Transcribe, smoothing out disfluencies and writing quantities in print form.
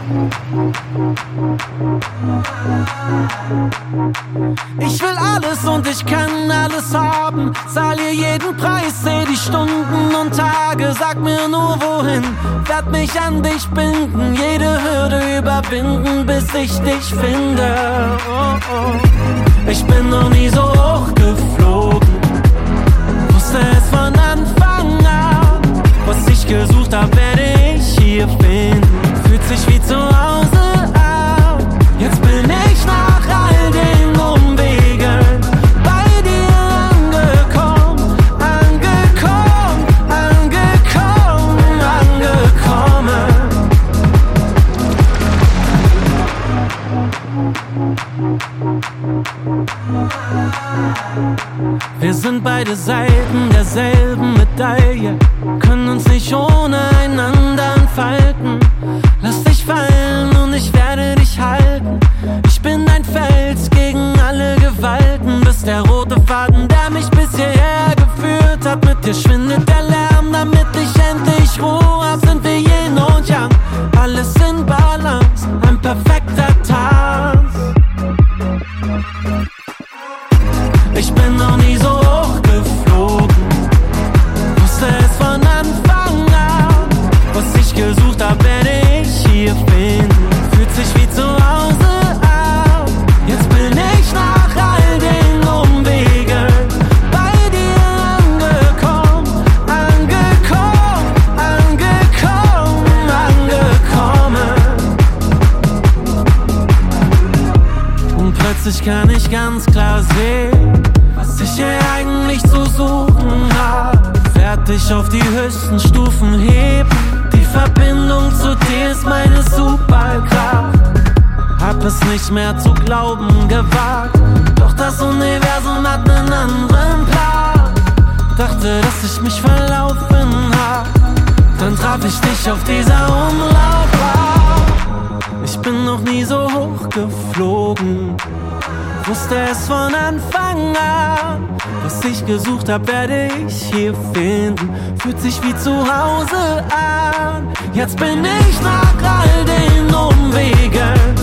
Ich will alles und ich kann alles haben. Zahl ihr jeden Preis, seh die Stunden und Tage. Sag mir nur wohin, werd mich an dich binden. Jede Hürde überwinden, bis ich dich finde. Oh, oh. Ich bin noch nie so hoch geflogen, wusste es von Anfang an. Was ich gesucht hab, werde ich hier finden. Fühlt sich wie zu Hause an. Jetzt bin ich nach all den Umwegen bei dir angekommen, angekommen, angekommen, angekommen. Wir sind beide Seiten derselben Medaille, können uns nicht ohne einander entfalten. Lass dich fallen und ich werde dich halten. Ich bin ein Fels gegen alle Gewalten. Bist der rote Faden, der mich bis hierher geführt hat. Mit dir schwindet der Lärm, damit ich endlich Ruhe hab. Sind wir Yin und Yang, alles in Balance, ein perfekter Tanz. Ich bin noch nie so hoch geflogen, wusste es von Anfang an. Was ich gesucht hab, werde ich hier finden. Fühlt sich wie zu Hause an. Jetzt bin ich nach all den Umwegen bei dir angekommen, angekommen, angekommen, angekommen. Und plötzlich kann ich ganz klar sehen, was ich hier eigentlich zu suchen hab. Werd dich auf die höchsten Stufen heben. Die Verbindung zu dir ist meine Superkraft. Hab es nicht mehr zu glauben gewagt, doch das Universum hat nen anderen Plan. Dachte, dass ich mich verlaufen hab, dann traf ich dich auf dieser Umlaufbahn. Ich bin noch nie so hoch geflogen, wusste es von Anfang an. Was ich gesucht hab, werde ich hier finden. Fühlt sich wie zu Hause an. Jetzt bin ich nach all den Umwegen